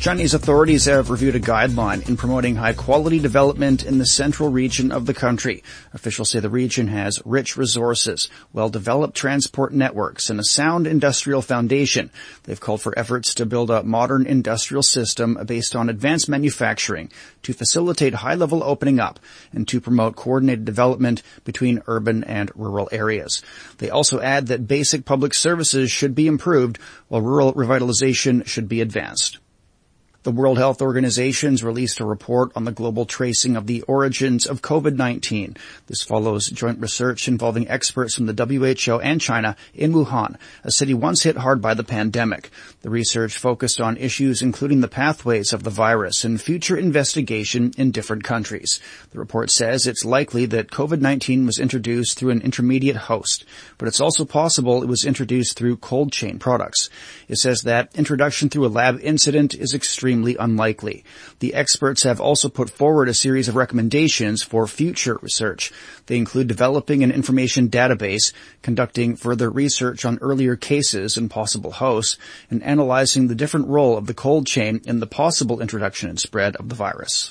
Chinese authorities have reviewed a guideline in promoting high-quality development in the central region of the country. Officials say the region has rich resources, well-developed transport networks, and a sound industrial foundation. They've called for efforts to build a modern industrial system based on advanced manufacturing to facilitate high-level opening up and to promote coordinated development between urban and rural areas. They also add that basic public services should be improved while rural revitalization should be advanced. The World Health Organization's released a report on the global tracing of the origins of COVID-19. This follows joint research involving experts from the WHO and China in Wuhan, a city once hit hard by the pandemic. The research focused on issues including the pathways of the virus and future investigation in different countries. The report says it's likely that COVID-19 was introduced through an intermediate host, but it's also possible it was introduced through cold chain products. It says that introduction through a lab incident is extremely unlikely. The experts have also put forward a series of recommendations for future research. They include developing an information database, conducting further research on earlier cases and possible hosts, and analyzing the different role of the cold chain in the possible introduction and spread of the virus.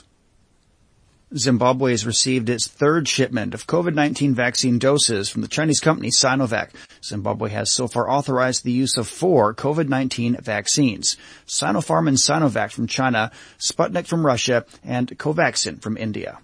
Zimbabwe has received its third shipment of COVID-19 vaccine doses from the Chinese company Sinovac. Zimbabwe has so far authorized the use of 4 COVID-19 vaccines: Sinopharm and Sinovac from China, Sputnik from Russia, and Covaxin from India.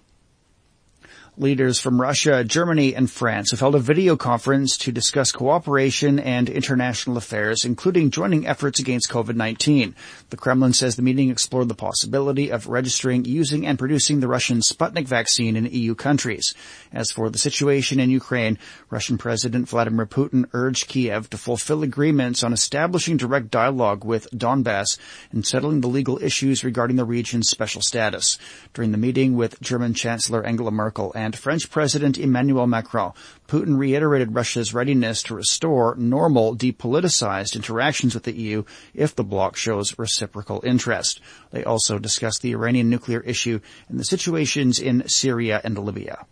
Leaders from Russia, Germany, and France have held a video conference to discuss cooperation and international affairs, including joining efforts against COVID-19. The Kremlin says the meeting explored the possibility of registering, using, and producing the Russian Sputnik vaccine in EU countries. As for the situation in Ukraine, Russian President Vladimir Putin urged Kiev to fulfill agreements on establishing direct dialogue with Donbass and settling the legal issues regarding the region's special status. During the meeting with German Chancellor Angela Merkel and French President Emmanuel Macron, Putin reiterated Russia's readiness to restore normal, depoliticized interactions with the EU if the bloc shows reciprocal interest. They also discussed the Iranian nuclear issue and the situations in Syria and Libya.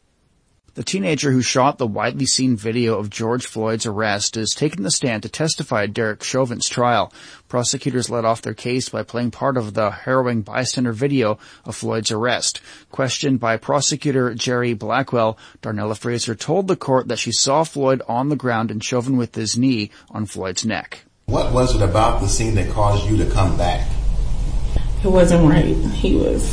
The teenager who shot the widely seen video of George Floyd's arrest is taking the stand to testify at Derek Chauvin's trial. Prosecutors led off their case by playing part of the harrowing bystander video of Floyd's arrest. Questioned by prosecutor Jerry Blackwell, Darnella Fraser told the court that she saw Floyd on the ground and Chauvin with his knee on Floyd's neck. What was it about the scene that caused you to come back? It wasn't right. He was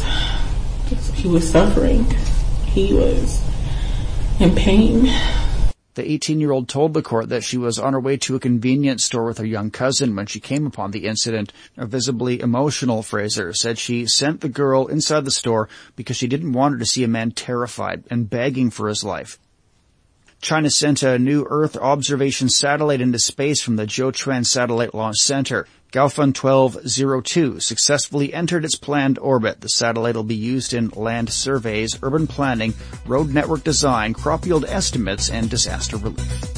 suffering. He was in pain. The 18-year-old told the court that she was on her way to a convenience store with her young cousin when she came upon the incident. A visibly emotional Fraser said she sent the girl inside the store because she didn't want her to see a man terrified and begging for his life. China sent a new Earth observation satellite into space from the Jiuquan Satellite Launch Center. Gaofen 1202 successfully entered its planned orbit. The satellite will be used in land surveys, urban planning, road network design, crop yield estimates, and disaster relief.